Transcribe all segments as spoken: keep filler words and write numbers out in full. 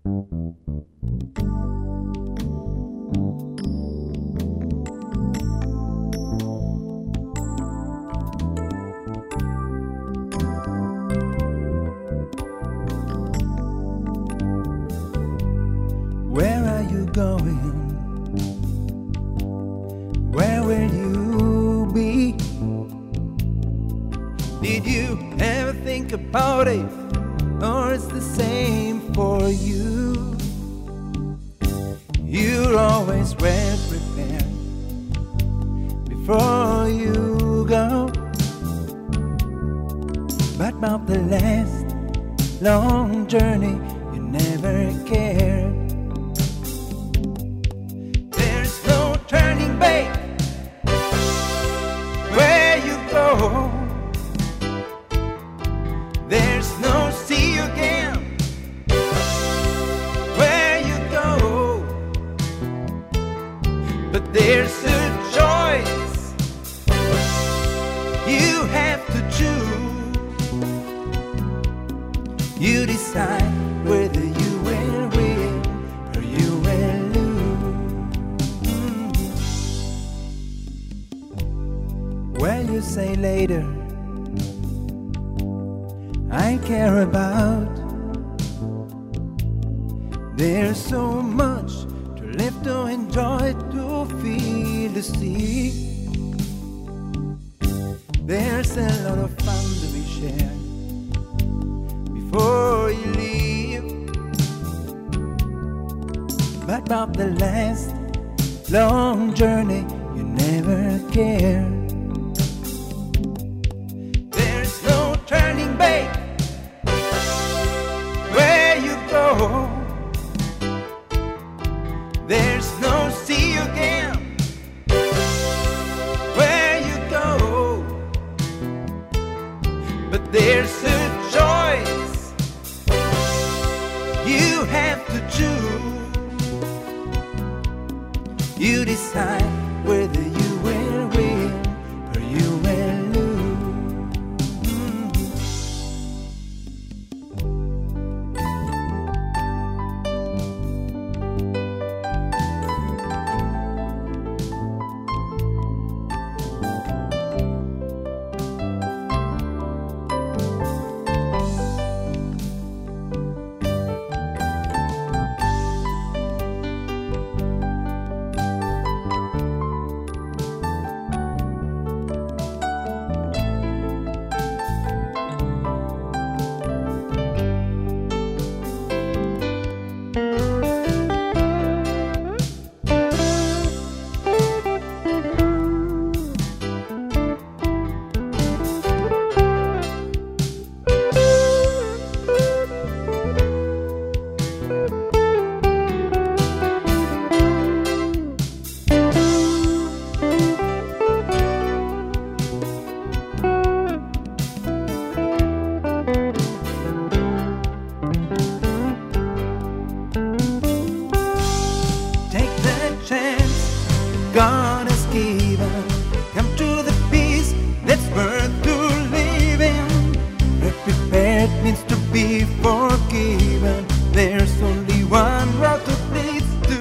Where are you going? Where will you be? Did you ever think about it? Or it's the same for you? You're always well prepared before you go. But about the last long journey, you never cared. There's no turning back where you go. There's no see you again where you go. But there's a choice you have to choose. You decide whether you will win or you will lose. Mm-hmm. Well, you say later, I care about. There's so much to live, to enjoy, to feel, to see. There's a lot of fun to be shared before you leave. But about the last long journey, you never cared. There's no turning back where you go. There's no see you again where you go. But there's a choice you have to choose. You decide whether you will win or you will lose. Mm-hmm. God has given. Come to the peace that's worth to living. Be prepared means to be forgiven. There's only one road that leads to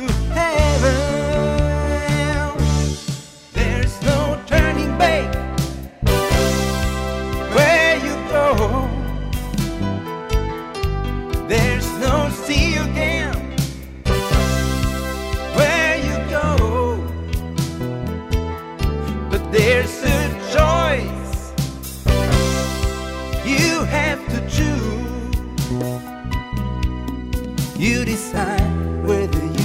heaven. There's no turning back where you go. There's no see you again where you go. But there's a choice you have to choose. You decide whether you